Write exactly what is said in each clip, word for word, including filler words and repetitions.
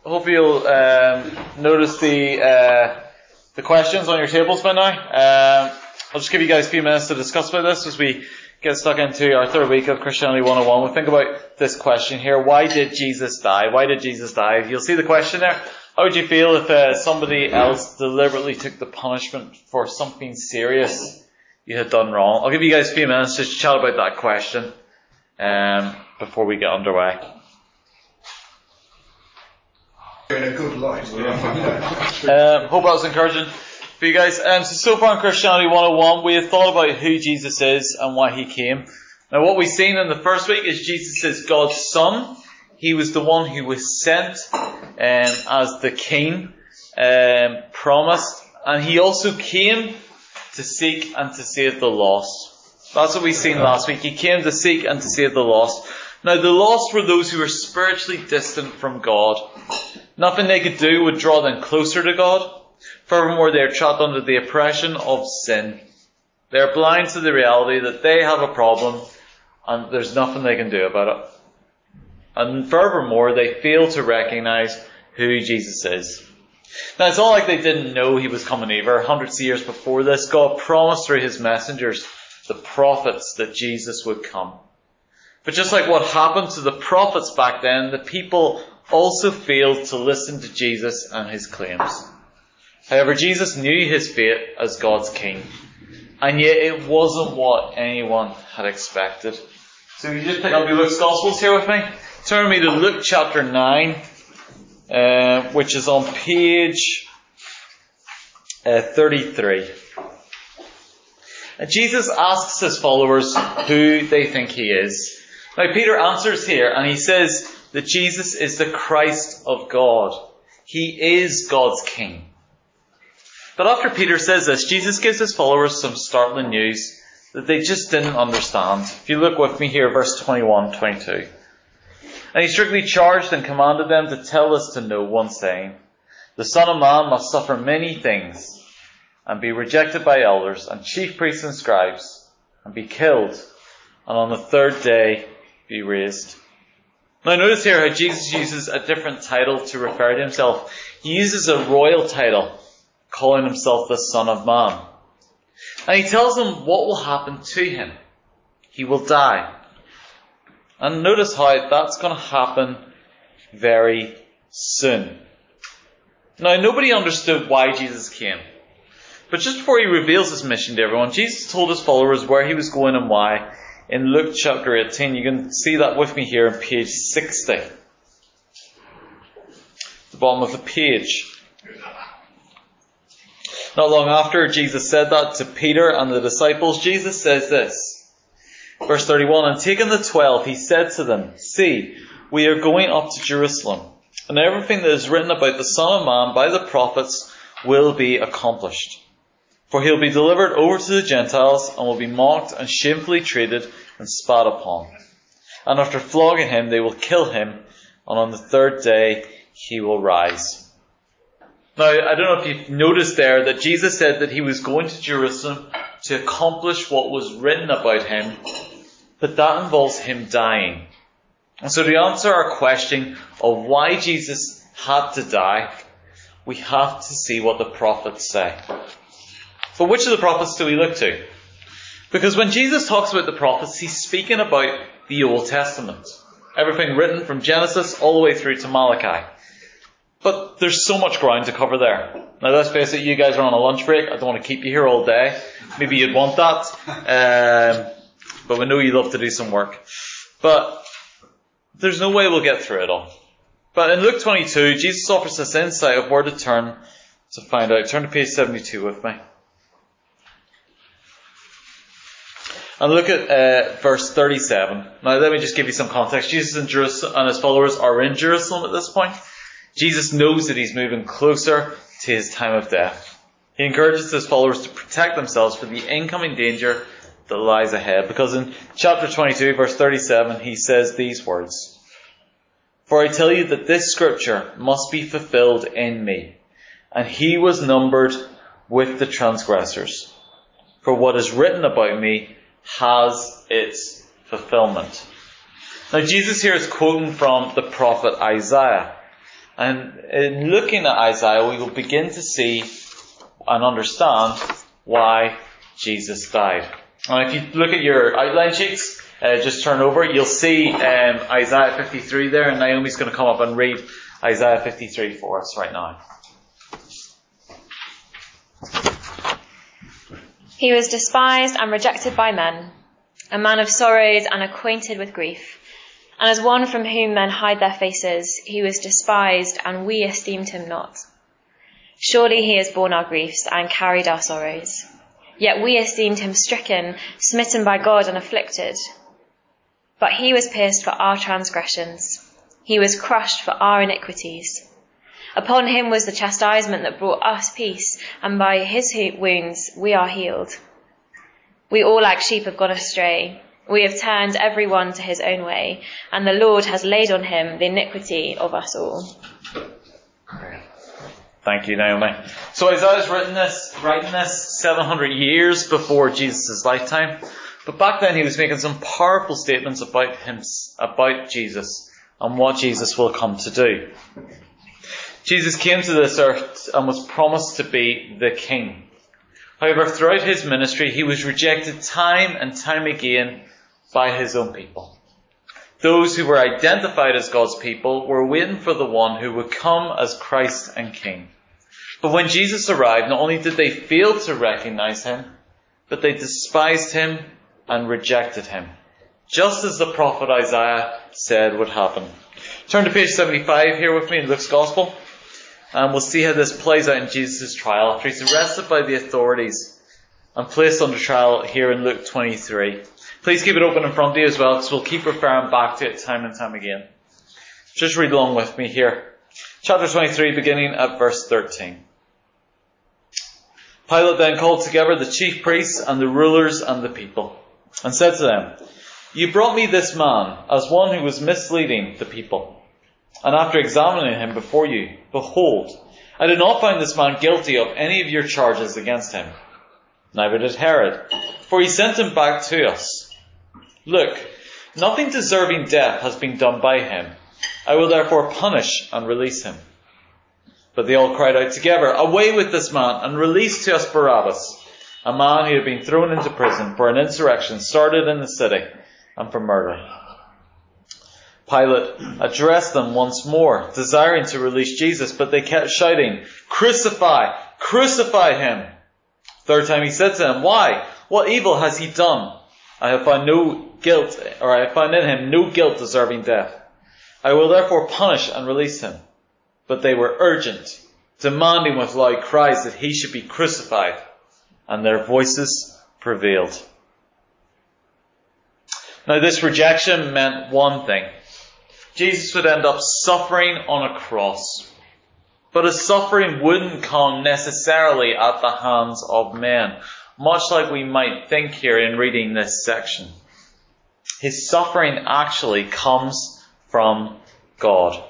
hope you'll um, notice the uh, the questions on your tables by now. Um, I'll just give you guys a few minutes to discuss about this as we get stuck into our third week of Christianity one oh one. We'll think about this question here. Why did Jesus die? Why did Jesus die? You'll see the question there. How would you feel if uh, somebody else deliberately took the punishment for something serious you had done wrong? I'll give you guys a few minutes just to chat about that question um, before we get underway. In a good light. um, hope that was encouraging for you guys. Um, so, so far in Christianity one oh one, we have thought about who Jesus is and why he came. Now, what we've seen in the first week is Jesus is God's Son. He was the one who was sent um, as the King um, promised, and he also came to seek and to save the lost. That's what we've seen last week. He came to seek and to save the lost. Now, the lost were those who were spiritually distant from God. Nothing they could do would draw them closer to God. Furthermore, they are trapped under the oppression of sin. They are blind to the reality that they have a problem and there's nothing they can do about it. And furthermore, they fail to recognize who Jesus is. Now, it's not like they didn't know he was coming either. Hundreds of years before this, God promised through his messengers, the prophets, that Jesus would come. But just like what happened to the prophets back then, the people also failed to listen to Jesus and his claims. However, Jesus knew his fate as God's King, and yet it wasn't what anyone had expected. So you just pick up your Luke's Gospels here with me. Turn me to Luke chapter nine, uh, which is on page uh, thirty-three. And Jesus asks his followers who they think he is. Now, Peter answers here, and he says that Jesus is the Christ of God. He is God's King. But after Peter says this, Jesus gives his followers some startling news that they just didn't understand. If you look with me here, verse twenty-one, twenty-two. And he strictly charged and commanded them to tell this to no one, saying, the Son of Man must suffer many things, and be rejected by elders and chief priests and scribes, and be killed, and on the third day be raised. Now notice here how Jesus uses a different title to refer to himself. He uses a royal title, calling himself the Son of Man. And he tells them what will happen to him. He will die. And notice how that's going to happen very soon. Now, nobody understood why Jesus came. But just before he reveals his mission to everyone, Jesus told his followers where he was going and why. In Luke chapter eighteen, you can see that with me here on page sixty. The bottom of the page. Not long after Jesus said that to Peter and the disciples, Jesus says this. Verse thirty-one, and taking the twelve, he said to them, see, we are going up to Jerusalem, and everything that is written about the Son of Man by the prophets will be accomplished. For he'll be delivered over to the Gentiles, and will be mocked and shamefully treated and spat upon. And after flogging him, they will kill him, and on the third day he will rise. Now, I don't know if you've noticed there that Jesus said that he was going to Jerusalem to accomplish what was written about him, but that involves him dying. And so to answer our question of why Jesus had to die, we have to see what the prophets say. But which of the prophets do we look to? Because when Jesus talks about the prophets, he's speaking about the Old Testament. Everything written from Genesis all the way through to Malachi. But there's so much ground to cover there. Now let's face it, you guys are on a lunch break. I don't want to keep you here all day. Maybe you'd want that. Um, but we know you love to do some work. But there's no way we'll get through it all. But in Luke twenty-two, Jesus offers us insight of where to turn to find out. Turn to page seventy-two with me. And look at uh, verse thirty-seven. Now let me just give you some context. Jesus and, Jerusalem, and his followers are in Jerusalem at this point. Jesus knows that he's moving closer to his time of death. He encourages his followers to protect themselves from the incoming danger that lies ahead. Because in chapter twenty-two, verse thirty-seven, he says these words. For I tell you that this scripture must be fulfilled in me. And he was numbered with the transgressors. For what is written about me has its fulfillment. Now Jesus here is quoting from the prophet Isaiah. And in looking at Isaiah, we will begin to see and understand why Jesus died. And if you look at your outline sheets, uh, just turn over, you'll see um, Isaiah fifty-three there, and Naomi's going to come up and read Isaiah fifty-three for us right now. He was despised and rejected by men, a man of sorrows and acquainted with grief. And as one from whom men hide their faces, he was despised, and we esteemed him not. Surely he has borne our griefs and carried our sorrows. Yet we esteemed him stricken, smitten by God, and afflicted. But he was pierced for our transgressions. He was crushed for our iniquities. Upon him was the chastisement that brought us peace, and by his wounds we are healed. We all like sheep have gone astray. We have turned every one to his own way, and the Lord has laid on him the iniquity of us all. Thank you, Naomi. So Isaiah's written this, writing this seven hundred years before Jesus' lifetime. But back then he was making some powerful statements about him, about Jesus and what Jesus will come to do. Jesus came to this earth and was promised to be the King. However, throughout his ministry, he was rejected time and time again by his own people. Those who were identified as God's people were waiting for the one who would come as Christ and King. But when Jesus arrived, not only did they fail to recognize him, but they despised him and rejected him, just as the prophet Isaiah said would happen. Turn to page seventy-five here with me in Luke's Gospel, and we'll see how this plays out in Jesus' trial after he's arrested by the authorities and placed under trial here in Luke twenty-three. Please keep it open in front of you as well, because we'll keep referring back to it time and time again. Just read along with me here. Chapter twenty-three, beginning at verse thirteen. Pilate then called together the chief priests and the rulers and the people, and said to them, "You brought me this man as one who was misleading the people. And after examining him before you, behold, I did not find this man guilty of any of your charges against him. Neither did Herod, for he sent him back to us. Look, nothing deserving death has been done by him. I will therefore punish and release him." But they all cried out together, "Away with this man, and release to us Barabbas, a man who had been thrown into prison for an insurrection started in the city, and for murder." Pilate addressed them once more, desiring to release Jesus, but they kept shouting, "Crucify! Crucify him!" Third time he said to them, "Why? What evil has he done? I have found no guilt, or I have found in him no guilt deserving death. I will therefore punish and release him." But they were urgent, demanding with loud cries that he should be crucified, and their voices prevailed. Now this rejection meant one thing. Jesus would end up suffering on a cross. But his suffering wouldn't come necessarily at the hands of men, much like we might think here in reading this section. His suffering actually comes from God.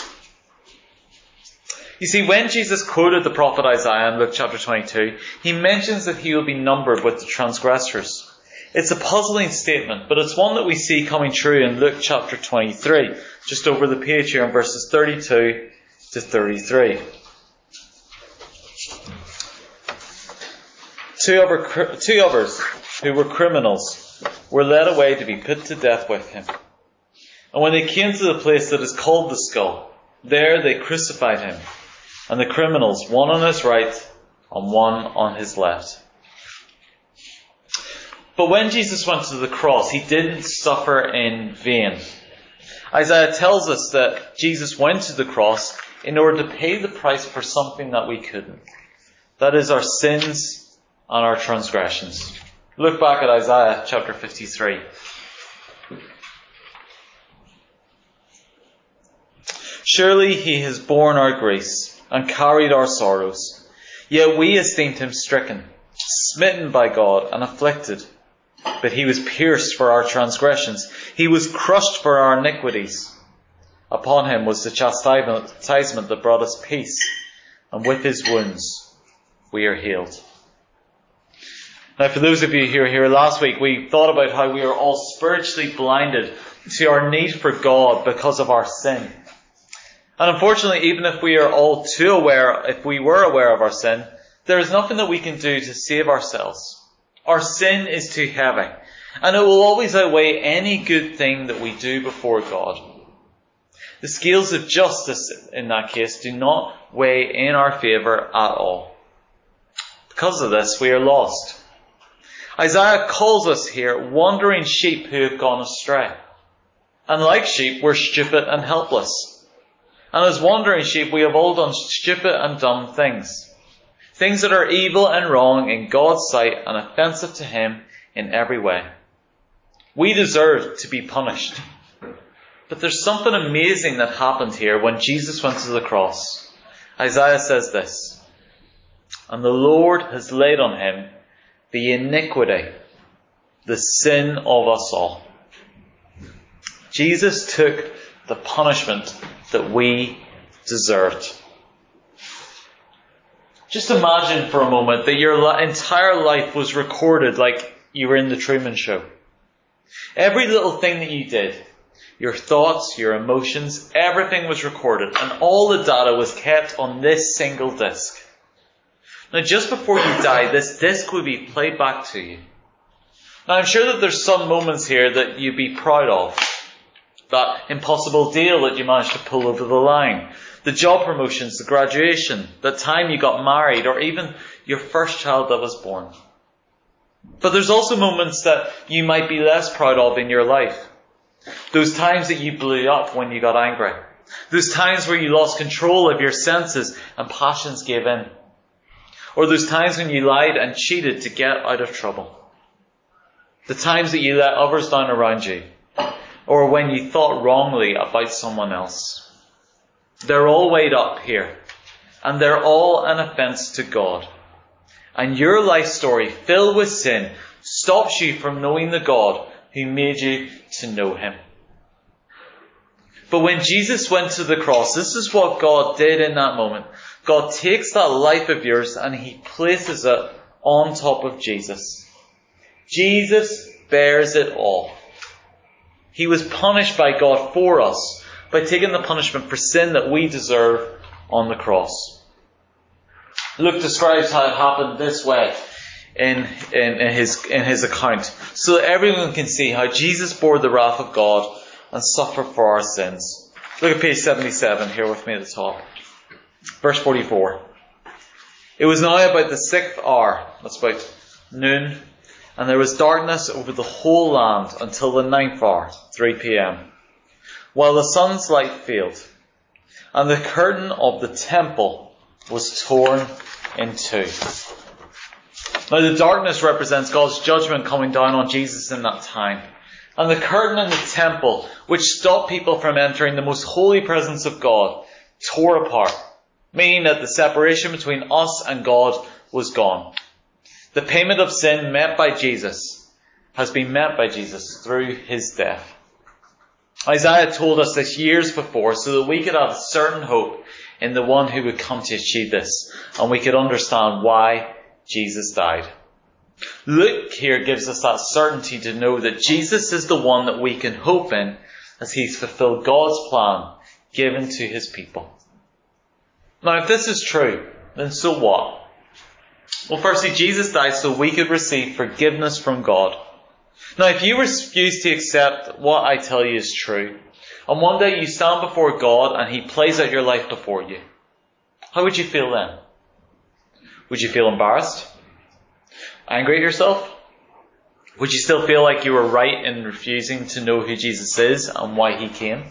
You see, when Jesus quoted the prophet Isaiah in Luke chapter twenty-two, he mentions that he will be numbered with the transgressors. It's a puzzling statement, but it's one that we see coming true in Luke chapter twenty-three, just over the page here in verses thirty-two to thirty-three. Two, other, two others who were criminals were led away to be put to death with him. And when they came to the place that is called the Skull, there they crucified him, and the criminals, one on his right and one on his left. But when Jesus went to the cross, he didn't suffer in vain. Isaiah tells us that Jesus went to the cross in order to pay the price for something that we couldn't. That is our sins and our transgressions. Look back at Isaiah chapter fifty-three. "Surely he has borne our griefs and carried our sorrows. Yet we esteemed him stricken, smitten by God, and afflicted. But he was pierced for our transgressions. He was crushed for our iniquities. Upon him was the chastisement that brought us peace, and with his wounds we are healed." Now, for those of you who were here last week, we thought about how we are all spiritually blinded to our need for God because of our sin. And unfortunately, even if we are all too aware, if we were aware of our sin, there is nothing that we can do to save ourselves. Our sin is too heavy, and it will always outweigh any good thing that we do before God. The scales of justice in that case do not weigh in our favour at all. Because of this, we are lost. Isaiah calls us here wandering sheep who have gone astray. And like sheep, we're stupid and helpless. And as wandering sheep, we have all done stupid and dumb things. Things that are evil and wrong in God's sight and offensive to Him in every way. We deserve to be punished. But there's something amazing that happened here when Jesus went to the cross. Isaiah says this, "And the Lord has laid on Him the iniquity, the sin of us all." Jesus took the punishment that we deserved. Just imagine for a moment that your entire life was recorded like you were in the Truman Show. Every little thing that you did, your thoughts, your emotions, everything was recorded, and all the data was kept on this single disc. Now, just before you die, this disc would be played back to you. Now, I'm sure that there's some moments here that you'd be proud of. That impossible deal that you managed to pull over the line. The job promotions, the graduation, the time you got married, or even your first child that was born. But there's also moments that you might be less proud of in your life. Those times that you blew up when you got angry. Those times where you lost control of your senses and passions gave in. Or those times when you lied and cheated to get out of trouble. The times that you let others down around you. Or when you thought wrongly about someone else. They're all weighed up here. And they're all an offence to God. And your life story, filled with sin, stops you from knowing the God who made you to know Him. But when Jesus went to the cross, this is what God did in that moment. God takes that life of yours and He places it on top of Jesus. Jesus bears it all. He was punished by God for us by taking the punishment for sin that we deserve on the cross. Luke describes how it happened this way in, in, in, his, in his account, so that everyone can see how Jesus bore the wrath of God and suffered for our sins. Look at page seventy-seven here with me at the top. Verse forty-four. "It was now about the sixth hour," that's about noon, "and there was darkness over the whole land until the ninth hour, three p.m, while the sun's light failed, and the curtain of the temple was torn in two." Now the darkness represents God's judgment coming down on Jesus in that time. And the curtain in the temple, which stopped people from entering the most holy presence of God, tore apart, meaning that the separation between us and God was gone. The payment of sin met by Jesus has been met by Jesus through His death. Isaiah told us this years before so that we could have certain hope in the one who would come to achieve this, and we could understand why Jesus died. Luke here gives us that certainty to know that Jesus is the one that we can hope in as He's fulfilled God's plan given to His people. Now, if this is true, then so what? Well, firstly, Jesus died so we could receive forgiveness from God. Now, if you refuse to accept what I tell you is true, and one day you stand before God and He plays out your life before you, how would you feel then? Would you feel embarrassed? Angry at yourself? Would you still feel like you were right in refusing to know who Jesus is and why He came?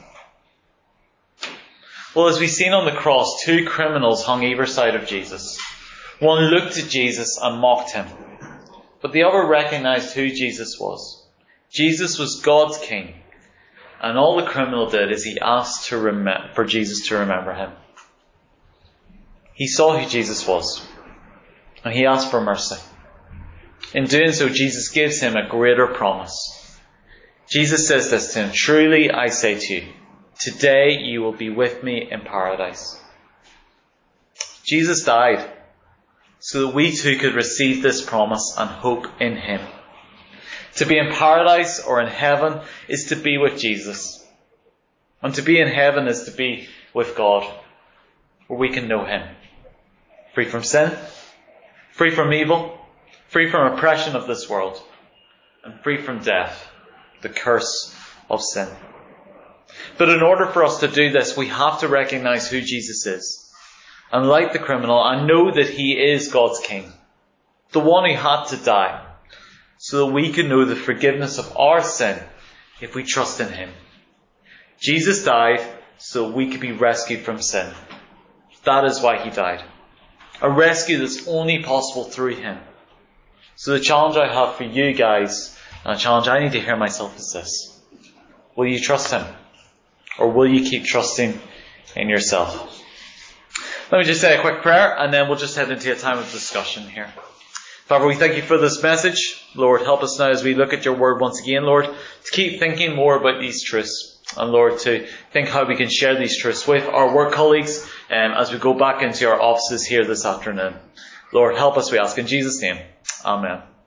Well, as we've seen on the cross, two criminals hung either side of Jesus. One looked at Jesus and mocked Him, but the other recognized who Jesus was. Jesus was God's King, and all the criminal did is he asked to rem- for Jesus to remember him. He saw who Jesus was, and he asked for mercy. In doing so, Jesus gives him a greater promise. Jesus says this to him, "Truly I say to you, today you will be with me in paradise." Jesus died so that we too could receive this promise and hope in Him. To be in paradise or in heaven is to be with Jesus. And to be in heaven is to be with God, where we can know Him. Free from sin, free from evil, free from oppression of this world, and free from death, the curse of sin. But in order for us to do this, we have to recognize who Jesus is. And like the criminal, I know that He is God's King, the one who had to die, so that we can know the forgiveness of our sin if we trust in Him. Jesus died so we could be rescued from sin. That is why He died. A rescue that's only possible through Him. So the challenge I have for you guys, and a challenge I need to hear myself, is this. Will you trust Him? Or will you keep trusting in yourself? Let me just say a quick prayer, and then we'll just head into a time of discussion here. Father, we thank You for this message. Lord, help us now as we look at Your word once again, Lord, to keep thinking more about these truths. And Lord, to think how we can share these truths with our work colleagues um, as we go back into our offices here this afternoon. Lord, help us, we ask in Jesus' name. Amen.